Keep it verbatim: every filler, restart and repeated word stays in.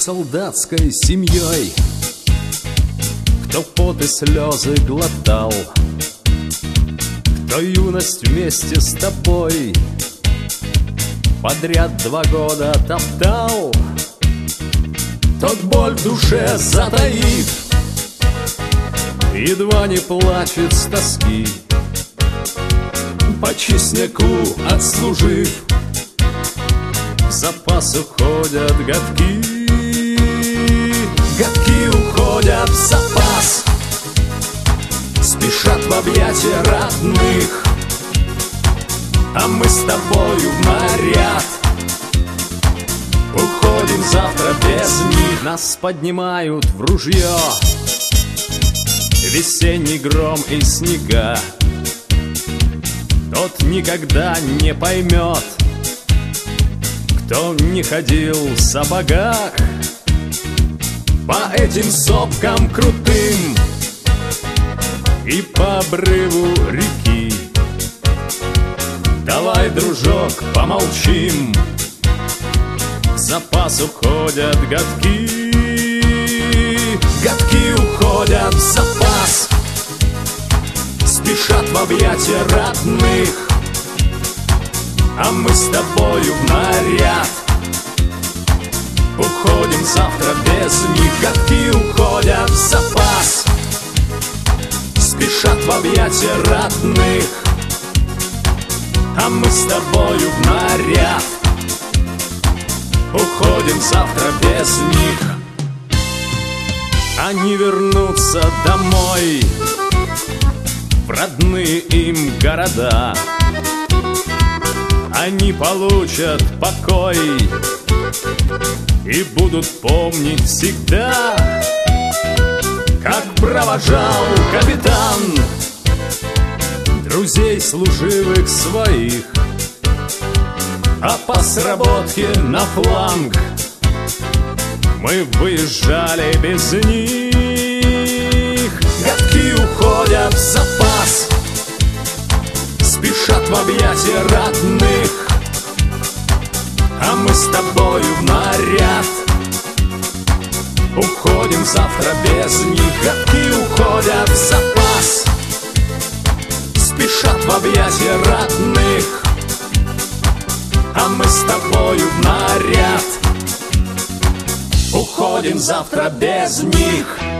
солдатской семьей, кто пот и слезы глотал, кто юность вместе с тобой подряд два года топтал, тот боль в душе затаив, едва не плачет с тоски, по честняку отслужив, в запас уходят годки. Годки уходят в запас, спешат в объятия родных, а мы с тобою в наряд уходим завтра без них. Нас поднимают в ружье весенний гром и снега, тот никогда не поймет, кто не ходил в сапогах по этим сопкам крутым и по обрыву реки. Давай, дружок, помолчим, в запас уходят годки. Годки уходят в запас, спешат в объятия родных, а мы с тобою в наряд уходим завтра без них. Годки уходят в запас, спешат в объятия родных, а мы с тобою в наряд уходим завтра без них. Они вернутся домой, в родные им города, они получат покой и будут помнить всегда, как провожал капитан друзей служивых своих, а по сработке на фланг мы выезжали без них. Годки уходят в запас, спешат в объятия родных, а мы с тобою в наряд уходим завтра без них. Годки уходят в запас, спешат в объятия родных, а мы с тобою в наряд уходим завтра без них.